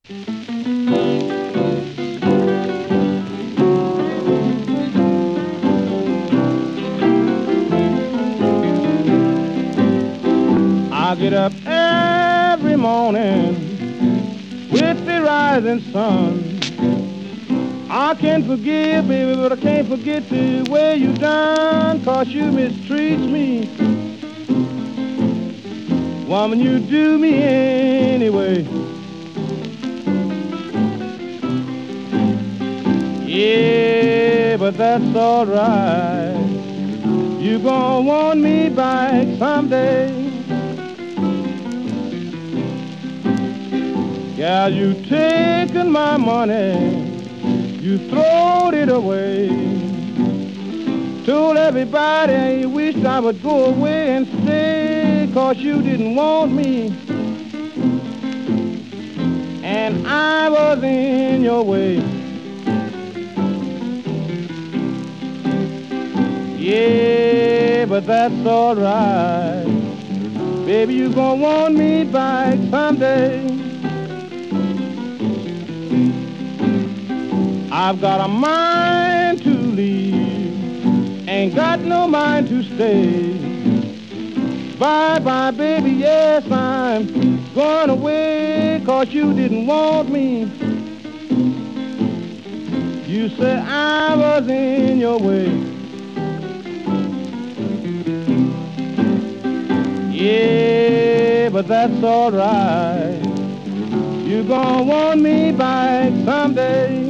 I get up every morning with the rising sun. I can forgive, baby, but I can't forget the way you done, 'cause you mistreat me. Woman, you do me anyway. Yeah, but that's all right. You gon' want me back someday. Yeah, you taken my money, you throwed it away. Told everybody you wished I would go away and stay, 'cause you didn't want me, and I was in your way. Yeah, but that's all right. Baby, you gon' want me back someday. I've got a mind to leave, ain't got no mind to stay. Bye-bye, baby, yes, I'm going away, 'cause you didn't want me. You said I was in your way. Yeah, but that's all right. You gon' want me back someday.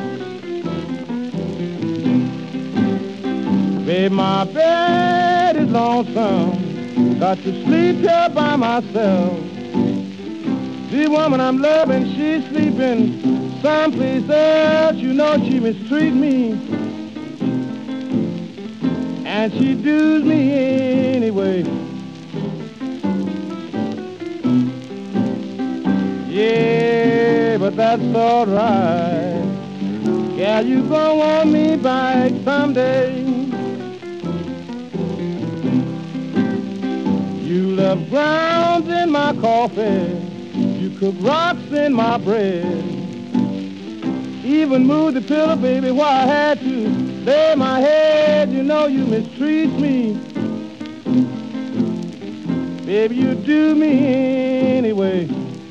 Babe, my bed is lonesome, got to sleep here by myself. The woman I'm loving, she's sleeping someplace else. You know she mistreat me, and she does me anyway. Yeah, but that's all right. Yeah, you gon' want me back someday. You left grounds in my coffee, you cook rocks in my bread, even moved the pillow, baby, where I had to lay my head. You know you mistreat me, baby, you do me anyway.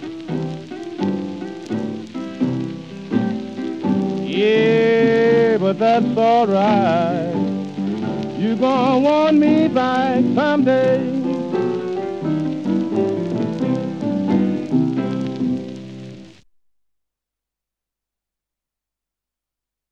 Yeah, but that's all right. You gon' want me back someday.